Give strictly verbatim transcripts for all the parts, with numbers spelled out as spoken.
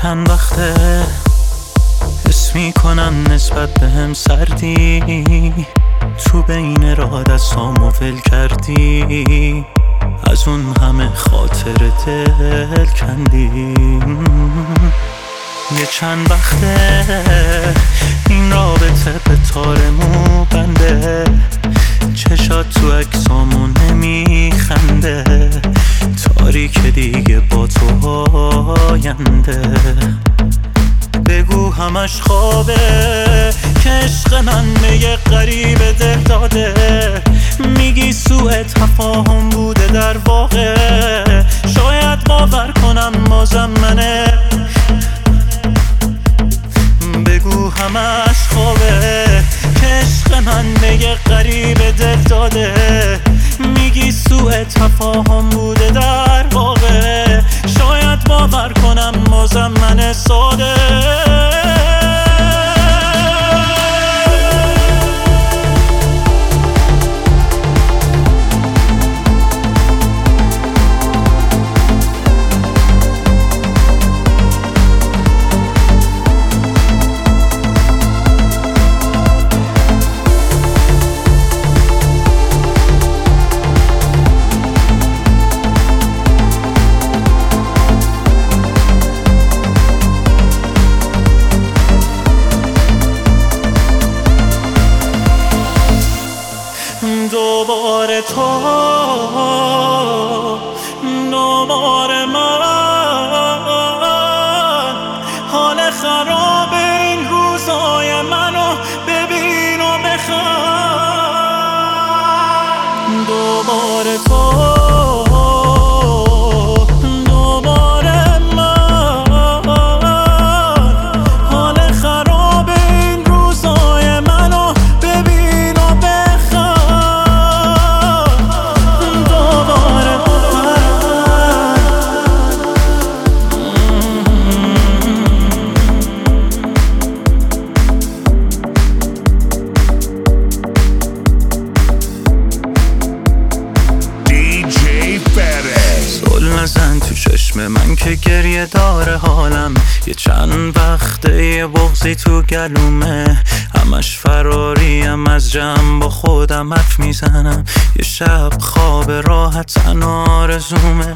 چند وقته حس میکنم نسبت به هم سردی، تو بین راه دستامو ول کردی، از اون همه خاطر دل کندی. یه چند وقته این رابطه به تارمو بنده، چشات تو عکسامو نمیخنده، تاریک دیگه با تو آینده. بگو همش خوابه که عشق من به یه غریب دل داده، میگی سوء تفاهم بوده در واقع، شاید باور کنم بازم منه. بگو همش خوابه که عشق من به یه غریب دل داده، میگی سوء تفاهم بوده در واقع، شاید باور کنم بازم من ساده. دوباره تو دوباره من، حال خراب این روزای منو ببین و بخند. دوباره تو دوباره من، حال خراب این روزای منو ببین و بخند. نزن تو چشم من که گریه داره حالم، یه چند وقته یه بغضی تو گلومه، همش فراریم از جمع با خودم حرف میزنم، یه شب خواب راحتن آرزومه.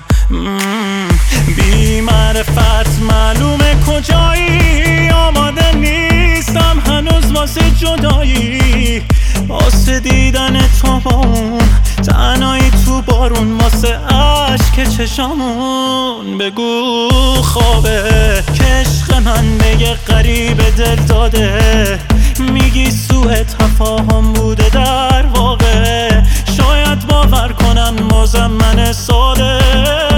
بی معرفت معلومه کجایی، آماده نیستم هنوز واسه جدایی، واسه دیدن تو با اون تنهایی تو بارون، واسه عشق چشامون. بگو خوابه که عشق من به یه غریب دل داده، میگی سوء تفاهم بوده در واقع، شاید باور کنم بازم من ساده.